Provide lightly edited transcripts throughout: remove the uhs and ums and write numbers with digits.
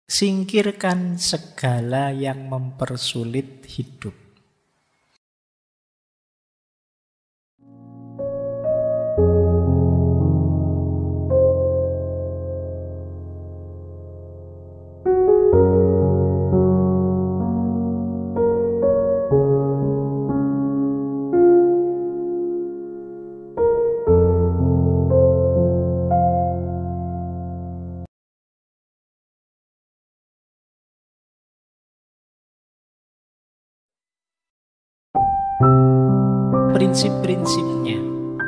Singkirkan segala yang mempersulit hidup. Prinsip-prinsipnya.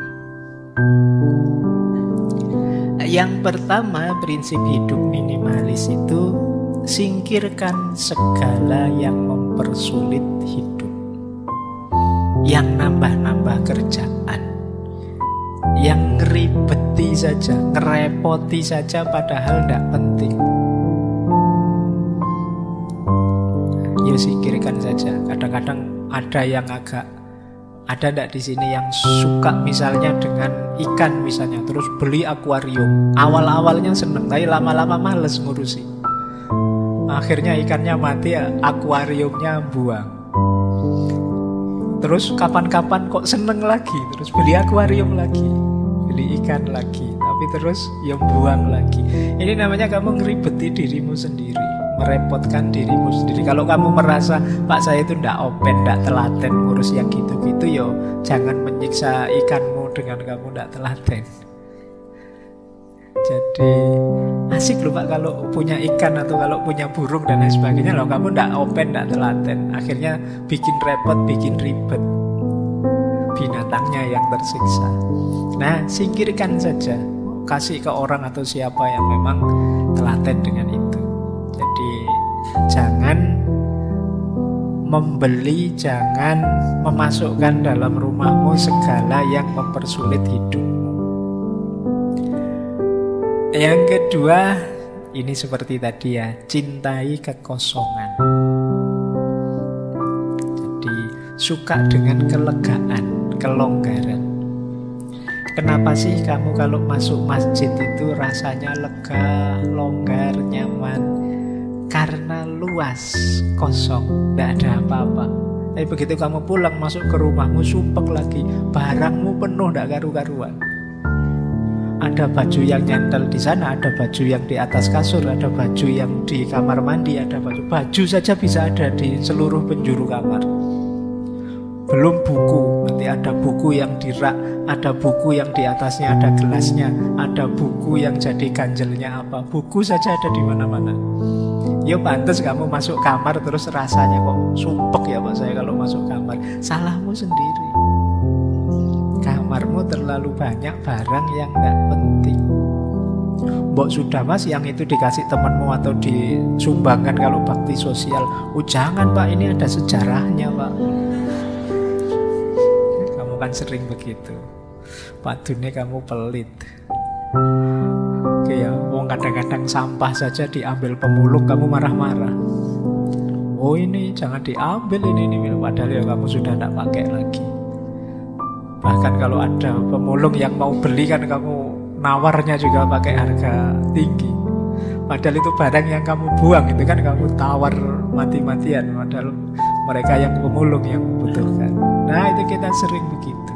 Yang pertama, prinsip hidup minimalis itu singkirkan segala yang mempersulit hidup, yang nambah-nambah kerjaan, yang ngeribeti saja, ngerepoti saja padahal tidak penting. Ya singkirkan saja. Kadang-kadang ada yang ada ndak di sini yang suka misalnya dengan ikan misalnya, terus beli akuarium. Awal-awalnya seneng, tapi lama-lama males ngurusi. Akhirnya ikannya mati, akuariumnya buang. Terus kapan-kapan kok seneng lagi, terus beli akuarium lagi, beli ikan lagi, tapi terus ya buang lagi. Ini namanya kamu ngeribeti dirimu sendiri, merepotkan dirimu sendiri. Kalau kamu merasa Pak saya itu ndak open, ndak telaten ngurus yang gitu-gitu, yo jangan menyiksa ikanmu dengan kamu ndak telaten. Jadi asik loh Pak kalau punya ikan atau kalau punya burung dan lain sebagainya, loh kamu ndak open, ndak telaten, akhirnya bikin repot, bikin ribet, binatangnya yang tersiksa. Nah, singkirkan saja, kasih ke orang atau siapa yang memang telaten dengan itu. Jadi jangan membeli, jangan memasukkan dalam rumahmu segala yang mempersulit hidupmu. Yang kedua, ini seperti tadi ya, cintai kekosongan. Jadi suka dengan kelegaan, kelonggaran. Kenapa sih kamu kalau masuk masjid itu rasanya lega, longgar, nyaman? Karena luas, kosong, tidak ada apa-apa. Tapi begitu kamu pulang masuk ke rumahmu, sumpek lagi, barangmu penuh, tidak karu-karuan. Ada baju yang nyentel di sana, ada baju yang di atas kasur, ada baju yang di kamar mandi, ada baju saja bisa ada di seluruh penjuru kamar. Belum buku, nanti ada buku yang di rak, ada buku yang di atasnya ada gelasnya, ada buku yang jadi ganjelnya apa. Buku saja ada di mana-mana. Ya pantas kamu masuk kamar terus rasanya kok sumpek ya Pak saya kalau masuk kamar. Salahmu sendiri. Kamarmu terlalu banyak barang yang gak penting. Mbok sudah Mas yang itu dikasih temanmu atau disumbangkan kalau bakti sosial. Oh jangan Pak, ini ada sejarahnya Pak. Kamu kan sering begitu. Padune kamu pelit. Oke ya, wong kadang-kadang sampah saja diambil pemulung kamu marah-marah. Oh ini jangan diambil ini padahal ya kamu sudah tidak pakai lagi. Bahkan kalau ada pemulung yang mau beli kan kamu nawarnya juga pakai harga tinggi. Padahal itu barang yang kamu buang, itu kan kamu tawar mati-matian. Padahal mereka yang pemulung yang membutuhkan. Nah itu kita sering begitu.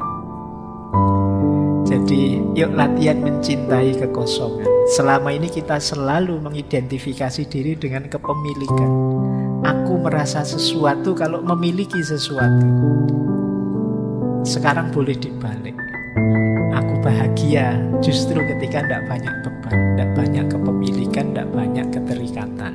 Jadi yuk latihan mencintai kekosongan. Selama ini kita selalu mengidentifikasi diri dengan kepemilikan. Aku merasa sesuatu kalau memiliki sesuatu. Sekarang boleh dibalik. Aku bahagia justru ketika tidak banyak beban, tidak banyak kepemilikan, tidak banyak keterikatan.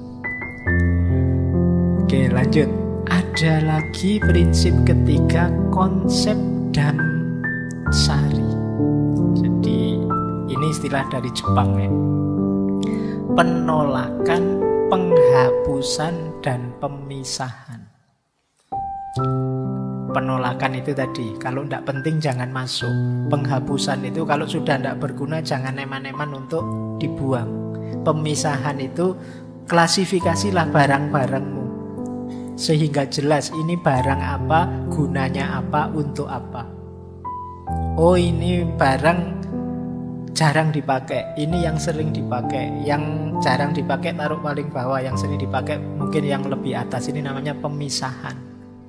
Oke lanjut. Ada lagi prinsip ketiga, konsep dan sari. Jadi ini istilah dari Jepang ya. Penolakan, penghapusan, dan pemisahan. Penolakan itu tadi, kalau tidak penting jangan masuk. Penghapusan itu kalau sudah tidak berguna jangan eman-eman untuk dibuang. Pemisahan itu klasifikasilah barang-barangmu sehingga jelas ini barang apa, gunanya apa, untuk apa. Oh ini barang jarang dipakai, ini yang sering dipakai. Yang jarang dipakai taruh paling bawah, yang sering dipakai mungkin yang lebih atas. Ini namanya pemisahan.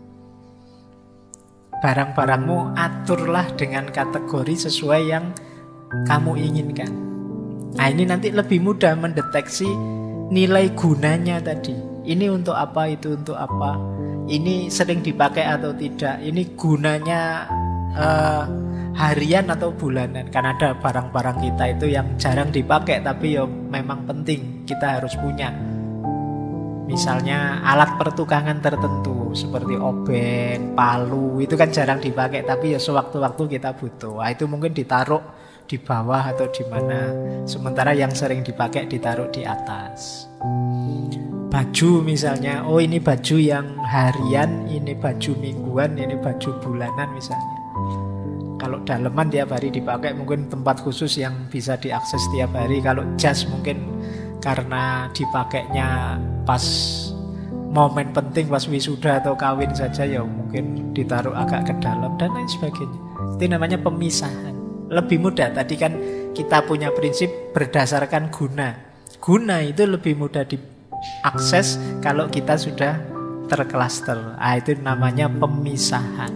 Barang-barangmu aturlah dengan kategori sesuai yang kamu inginkan. Nah, ini nanti lebih mudah mendeteksi nilai gunanya tadi. Ini untuk apa, itu untuk apa, ini sering dipakai atau tidak, ini gunanya harian atau bulanan. Kan ada barang-barang kita itu yang jarang dipakai tapi ya memang penting, kita harus punya. Misalnya alat pertukangan tertentu seperti obeng, palu, itu kan jarang dipakai tapi ya sewaktu-waktu kita butuh. Nah, itu mungkin ditaruh di bawah atau di mana. Sementara yang sering dipakai ditaruh di atas. Baju misalnya, oh ini baju yang harian, ini baju mingguan, ini baju bulanan misalnya. Kalau daleman tiap hari dipakai, mungkin tempat khusus yang bisa diakses tiap hari. Kalau jas mungkin karena dipakainya pas momen penting, pas wisuda atau kawin saja, ya mungkin ditaruh agak ke dalam dan lain sebagainya. Itu namanya pemisahan. Lebih mudah, tadi kan kita punya prinsip berdasarkan guna. Guna itu lebih mudah diakses kalau kita sudah terklaster. Itu namanya pemisahan.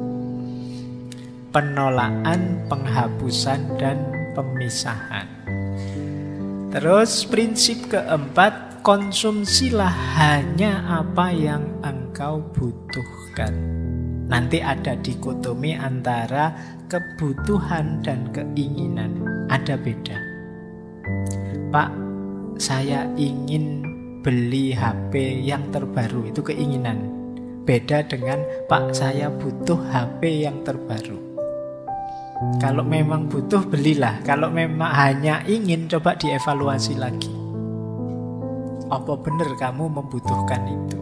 Penolakan, penghapusan, dan pemisahan. Terus prinsip keempat, konsumsilah hanya apa yang engkau butuhkan. Nanti ada dikotomi antara kebutuhan dan keinginan. Ada beda. Pak, saya ingin beli HP yang terbaru, itu keinginan. Beda dengan Pak, saya butuh HP yang terbaru. Kalau memang butuh, belilah. Kalau memang hanya ingin, coba dievaluasi lagi. Apa benar kamu membutuhkan itu?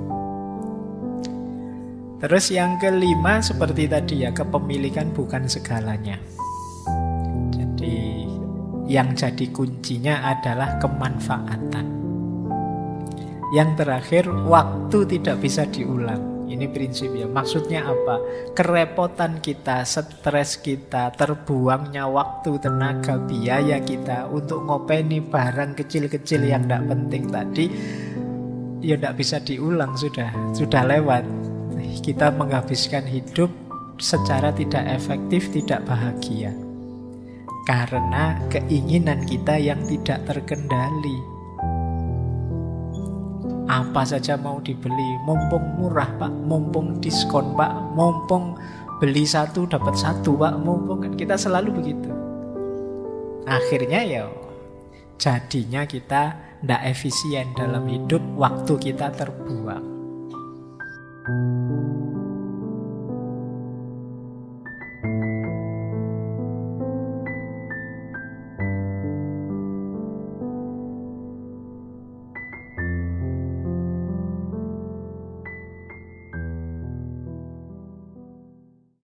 Terus yang kelima seperti tadi ya, kepemilikan bukan segalanya. Jadi yang jadi kuncinya adalah kemanfaatan. Yang terakhir, waktu tidak bisa diulang. Ini prinsipnya. Maksudnya apa? Kerepotan kita, stres kita, terbuangnya waktu, tenaga, biaya kita untuk ngopeni barang kecil-kecil yang tidak penting tadi, ya tidak bisa diulang, sudah lewat. Kita menghabiskan hidup secara tidak efektif, tidak bahagia. Karena keinginan kita yang tidak terkendali. Apa saja mau dibeli, mumpung murah Pak, mumpung diskon Pak, mumpung beli satu dapat satu Pak, mumpung, kan kita selalu begitu. Akhirnya ya jadinya kita tidak efisien dalam hidup, waktu kita terbuang.